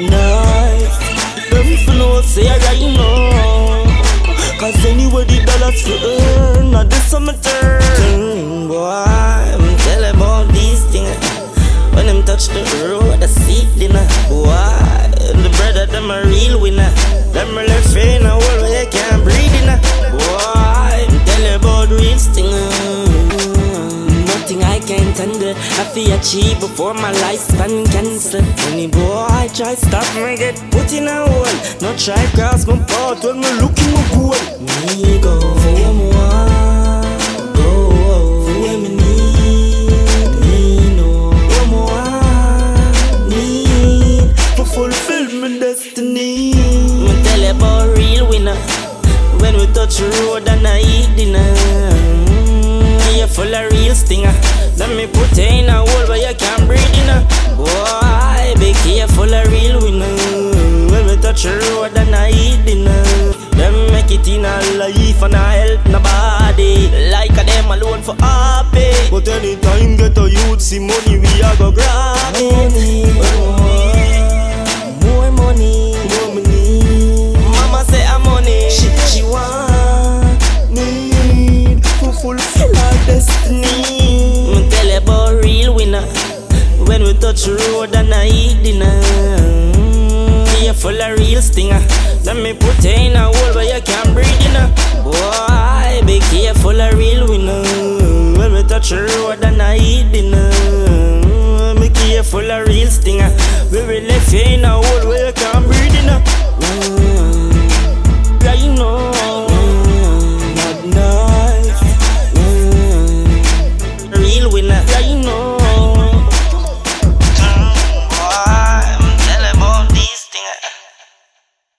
nice. Them for no say right now. Cause anyway the dollars for earn, now this summer turn. Boy, I'm telling about these things. When them touch the road, I see dinner. Why? The brother, them a real winner. Them a left in a world where you can't breathe in. Why? I'm telling about real things. Nothing I can't handle, I feel achieve before my lifespan cancel. Any boy try stop me get put in a hole. No try cross my path when me looking my goal. Me go for what me want, go for what me need. Me know what me want, need to fulfill my destiny. Me tell you about real winner. When we touch the road and I eat dinner. You full of real stinger. Let me put you in a hole where you can't breathe in. Boy, be careful of real winner. When we touch the road and I eat dinner. Them make it in a life and a health in a body. Like a them alone for happy. But anytime get a youth see money, we a go grab it. More money, more money. Mama say a money, she want need to fulfill our destiny. Me tell you about real winner. When we touch the road and I eat dinner. You full of real stinger. Let me put you in a hole where you can't breathe in. Boy, be careful of real winner. When we touch the road and I eat dinner. Be careful of real stinger. We will left you in a hole where you can't breathe in. Right now, not nice. Real winner, right now. Boy, I'm telling about these things.